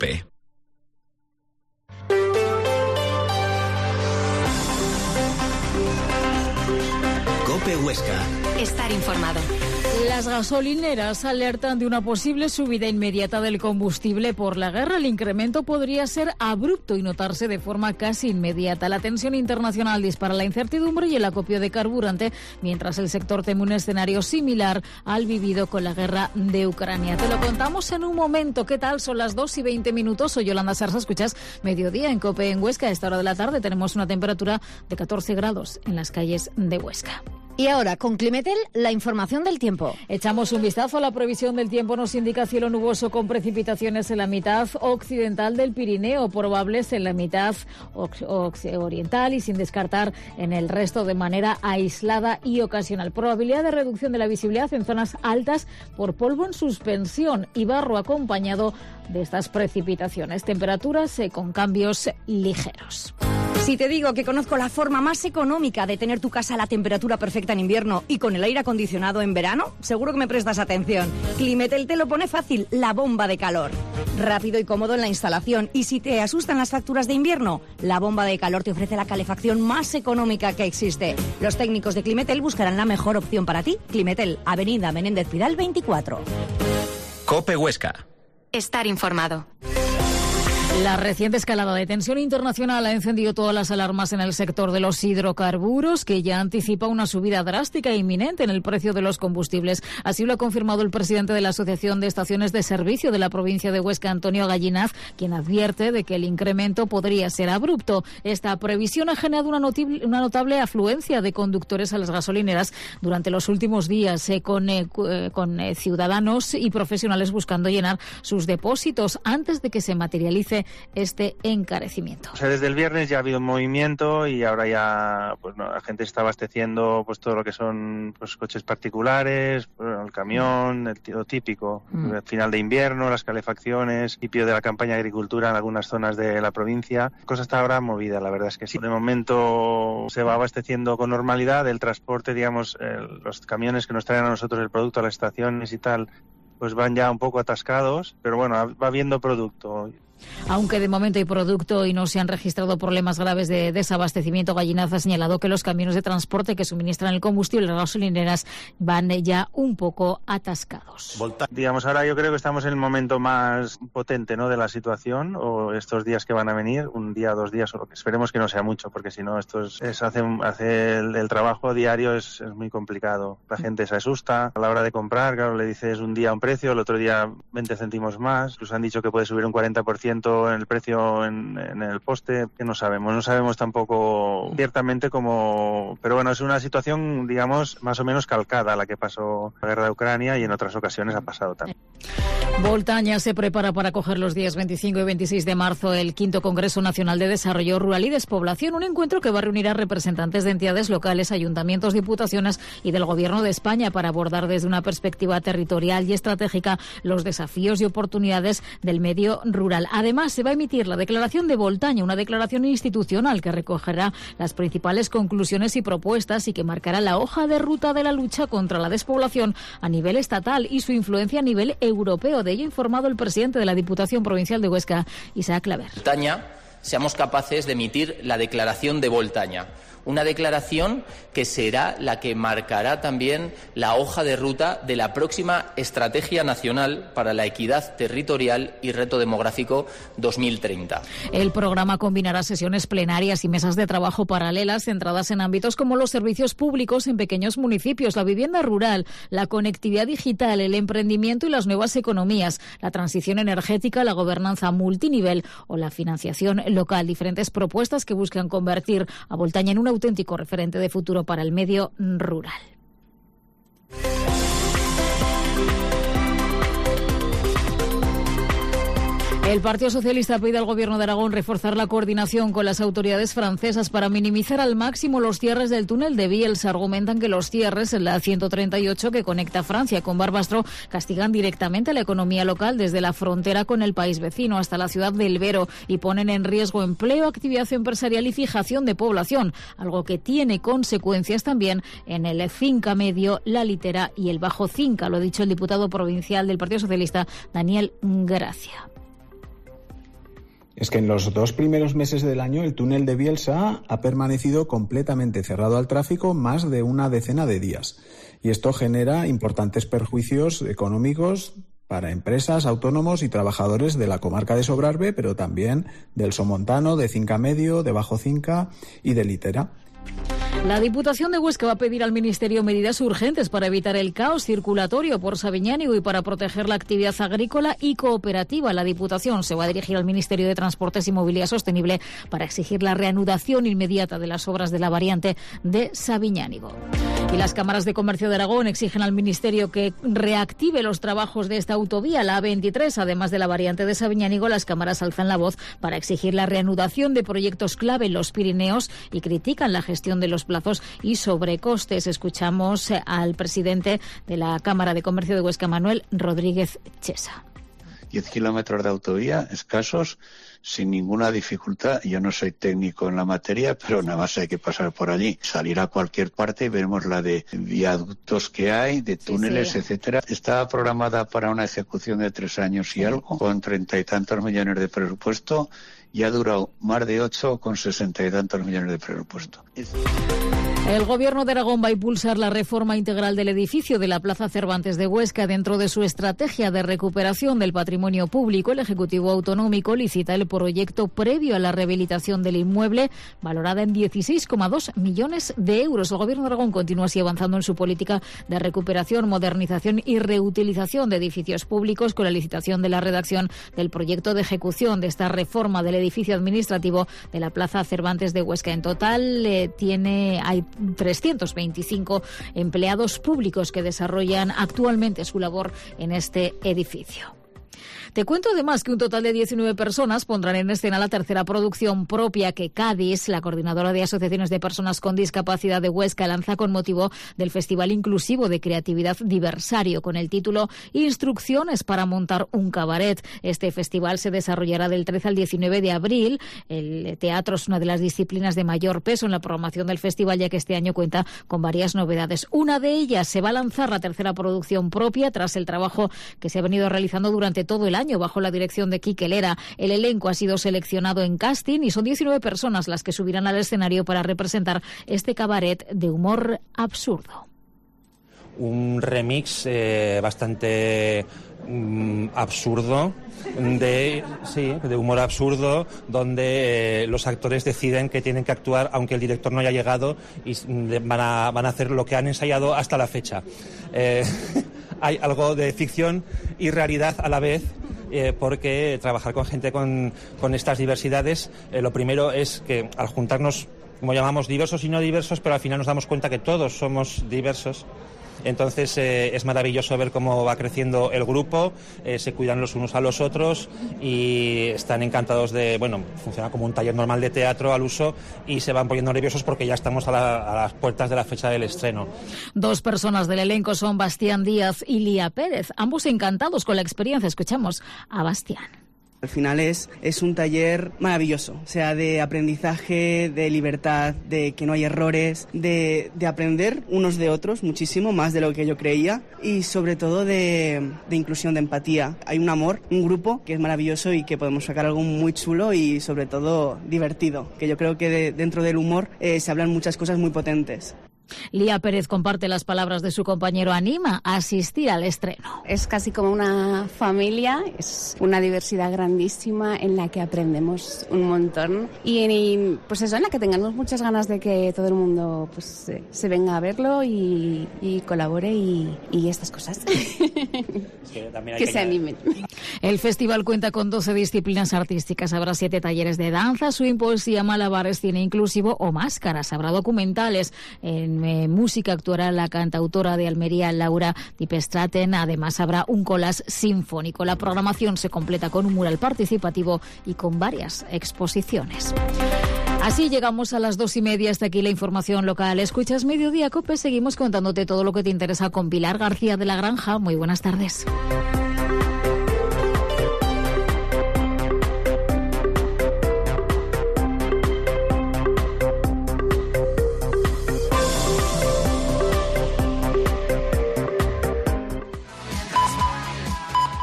COPE. COPE Huesca. Estar informado. Las gasolineras alertan de una posible subida inmediata del combustible por la guerra. El incremento podría ser abrupto y notarse de forma casi inmediata. La tensión internacional dispara la incertidumbre y el acopio de carburante, mientras el sector teme un escenario similar al vivido con la guerra de Ucrania. Te lo contamos en un momento. ¿Qué tal? Son las 2:20. Soy Yolanda Sarsa. Escuchas Mediodía en COPE en Huesca. A esta hora de la tarde tenemos una temperatura de 14 grados en las calles de Huesca. Y ahora, con Climetel, la información del tiempo. Echamos un vistazo a la previsión del tiempo. Nos indica cielo nuboso con precipitaciones en la mitad occidental del Pirineo, probables en la mitad oriental y sin descartar en el resto de manera aislada y ocasional. Probabilidad de reducción de la visibilidad en zonas altas por polvo en suspensión y barro acompañado de estas precipitaciones. Temperaturas con cambios ligeros. Si te digo que conozco la forma más económica de tener tu casa a la temperatura perfecta en invierno y con el aire acondicionado en verano, seguro que me prestas atención. Climetel te lo pone fácil, la bomba de calor. Rápido y cómodo en la instalación. Y si te asustan las facturas de invierno, la bomba de calor te ofrece la calefacción más económica que existe. Los técnicos de Climetel buscarán la mejor opción para ti. Climetel, Avenida Menéndez Pidal 24. COPE Huesca. Estar informado. La reciente escalada de tensión internacional ha encendido todas las alarmas en el sector de los hidrocarburos, que ya anticipa una subida drástica e inminente en el precio de los combustibles. Así lo ha confirmado el presidente de la Asociación de Estaciones de Servicio de la provincia de Huesca, Antonio Gallinaz, quien advierte de que el incremento podría ser abrupto. Esta previsión ha generado una notable afluencia de conductores a las gasolineras durante los últimos días, con ciudadanos y profesionales buscando llenar sus depósitos antes de que se materialice este encarecimiento. O sea, desde el viernes ya ha habido un movimiento y ahora ya la gente está abasteciendo todo lo que son coches particulares, el camión, lo típico. El final de invierno, las calefacciones, principio de la campaña de agricultura en algunas zonas de la provincia. La cosa está ahora movida, la verdad es que sí. De momento se va abasteciendo con normalidad. El transporte, los camiones que nos traen a nosotros el producto a las estaciones y tal, pues van ya un poco atascados, pero bueno, va habiendo producto. Aunque de momento hay producto y no se han registrado problemas graves de desabastecimiento, Gallinaz ha señalado que los camiones de transporte que suministran el combustible a las gasolineras van ya un poco atascados. Ahora yo creo que estamos en el momento más potente, ¿no?, de la situación, o estos días que van a venir, un día, 2 días, o lo que esperemos que no sea mucho, porque si no esto hace el trabajo diario es muy complicado. La gente se asusta a la hora de comprar, claro, le dices un día un precio, el otro día 20 céntimos más, incluso han dicho que puede subir un 40% en el precio en el poste, que no sabemos tampoco ciertamente cómo, pero bueno, es una situación, más o menos calcada a la que pasó la guerra de Ucrania y en otras ocasiones ha pasado también. Voltaña se prepara para acoger los días 25 y 26 de marzo el 5º Congreso Nacional de Desarrollo Rural y Despoblación, un encuentro que va a reunir a representantes de entidades locales, ayuntamientos, diputaciones y del Gobierno de España para abordar desde una perspectiva territorial y estratégica los desafíos y oportunidades del medio rural. Además, se va a emitir la declaración de Voltaña, una declaración institucional que recogerá las principales conclusiones y propuestas y que marcará la hoja de ruta de la lucha contra la despoblación a nivel estatal y su influencia a nivel europeo. De ello ha informado el presidente de la Diputación Provincial de Huesca, Isaac Claver. Voltaña, seamos capaces de emitir la declaración de Voltaña. Una declaración que será la que marcará también la hoja de ruta de la próxima Estrategia Nacional para la Equidad Territorial y Reto Demográfico 2030. El programa combinará sesiones plenarias y mesas de trabajo paralelas centradas en ámbitos como los servicios públicos en pequeños municipios, la vivienda rural, la conectividad digital, el emprendimiento y las nuevas economías, la transición energética, la gobernanza multinivel o la financiación local. Diferentes propuestas que buscan convertir a Voltaña en un auténtico referente de futuro para el medio rural. El Partido Socialista pide al Gobierno de Aragón reforzar la coordinación con las autoridades francesas para minimizar al máximo los cierres del túnel de Biels. Argumentan que los cierres en la 138 que conecta Francia con Barbastro castigan directamente a la economía local desde la frontera con el país vecino hasta la ciudad de Elvero y ponen en riesgo empleo, actividad empresarial y fijación de población, algo que tiene consecuencias también en el Cinca Medio, la Litera y el Bajo Cinca. Lo ha dicho el diputado provincial del Partido Socialista, Daniel Gracia. es que en los 2 primeros meses del año el túnel de Bielsa ha permanecido completamente cerrado al tráfico más de una decena de días. Y esto genera importantes perjuicios económicos para empresas, autónomos y trabajadores de la comarca de Sobrarbe, pero también del Somontano, de Cinca Medio, de Bajo Cinca y de Litera. La Diputación de Huesca va a pedir al Ministerio medidas urgentes para evitar el caos circulatorio por Sabiñánigo y para proteger la actividad agrícola y cooperativa. La Diputación se va a dirigir al Ministerio de Transportes y Movilidad Sostenible para exigir la reanudación inmediata de las obras de la variante de Sabiñánigo. Y las cámaras de comercio de Aragón exigen al Ministerio que reactive los trabajos de esta autovía, la A23. Además de la variante de Sabiñánigo, las cámaras alzan la voz para exigir la reanudación de proyectos clave en los Pirineos y critican la gestión de los plazos y sobrecostes. Escuchamos al presidente de la Cámara de Comercio de Huesca, Manuel Rodríguez Chesa. 10 kilómetros de autovía escasos, sin ninguna dificultad. Yo no soy técnico en la materia, pero nada más hay que pasar por allí, salir a cualquier parte y veremos la de viaductos que hay, de túneles, etcétera. Estaba programada para una ejecución de 3 años y algo, con 30 y tantos millones de presupuesto, y ha durado más de 8 con 60 y tantos millones de presupuesto. El Gobierno de Aragón va a impulsar la reforma integral del edificio de la Plaza Cervantes de Huesca. Dentro de su estrategia de recuperación del patrimonio público, el Ejecutivo Autonómico licita el proyecto previo a la rehabilitación del inmueble, valorada en 16,2 millones de euros. El Gobierno de Aragón continúa así avanzando en su política de recuperación, modernización y reutilización de edificios públicos, con la licitación de la redacción del proyecto de ejecución de esta reforma del edificio administrativo de la Plaza Cervantes de Huesca. En total hay 325 empleados públicos que desarrollan actualmente su labor en este edificio. Te cuento además que un total de 19 personas pondrán en escena la tercera producción propia que Cádiz, la coordinadora de asociaciones de personas con discapacidad de Huesca, lanza con motivo del Festival Inclusivo de Creatividad Diversario, con el título Instrucciones para montar un cabaret. Este festival se desarrollará del 13 al 19 de abril. El teatro es una de las disciplinas de mayor peso en la programación del festival, ya que este año cuenta con varias novedades. Una de ellas, se va a lanzar la tercera producción propia tras el trabajo que se ha venido realizando durante todo el año bajo la dirección de Quique Lera. El elenco ha sido seleccionado en casting y son 19 personas las que subirán al escenario para representar este cabaret de humor absurdo. Un remix bastante absurdo, de humor absurdo, donde los actores deciden que tienen que actuar aunque el director no haya llegado y van a hacer lo que han ensayado hasta la fecha. Hay algo de ficción y realidad a la vez, porque trabajar con gente con estas diversidades, lo primero es que al juntarnos, como llamamos, diversos y no diversos, pero al final nos damos cuenta que todos somos diversos. Entonces es maravilloso ver cómo va creciendo el grupo, se cuidan los unos a los otros y están encantados funciona como un taller normal de teatro al uso y se van poniendo nerviosos porque ya estamos a las puertas de la fecha del estreno. 2 personas del elenco son Bastián Díaz y Lía Pérez, ambos encantados con la experiencia. Escuchamos a Bastián. Al final es un taller maravilloso, o sea, de aprendizaje, de libertad, de que no hay errores, de aprender unos de otros muchísimo más de lo que yo creía y sobre todo de inclusión, de empatía. Hay un amor, un grupo que es maravilloso y que podemos sacar algo muy chulo y sobre todo divertido, que yo creo que dentro del humor se hablan muchas cosas muy potentes. Lía Pérez comparte las palabras de su compañero, anima a asistir al estreno. Es casi como una familia, es una diversidad grandísima en la que aprendemos un montón y pues eso, en la que tengamos muchas ganas de que todo el mundo pues se venga a verlo y colabore y estas cosas. Que se animen. El festival cuenta con 12 disciplinas artísticas. Habrá 7 talleres de danza, swing, poesía, malabares, cine inclusivo o máscaras. Habrá documentales. En música actuará la cantautora de Almería, Laura Dipestraten. Además habrá un collage sinfónico. La programación se completa con un mural participativo y con varias exposiciones. Así llegamos a las 2:30. Hasta aquí la información local. Escuchas Mediodía Cope. Seguimos contándote todo lo que te interesa con Pilar García de la Granja. Muy buenas tardes.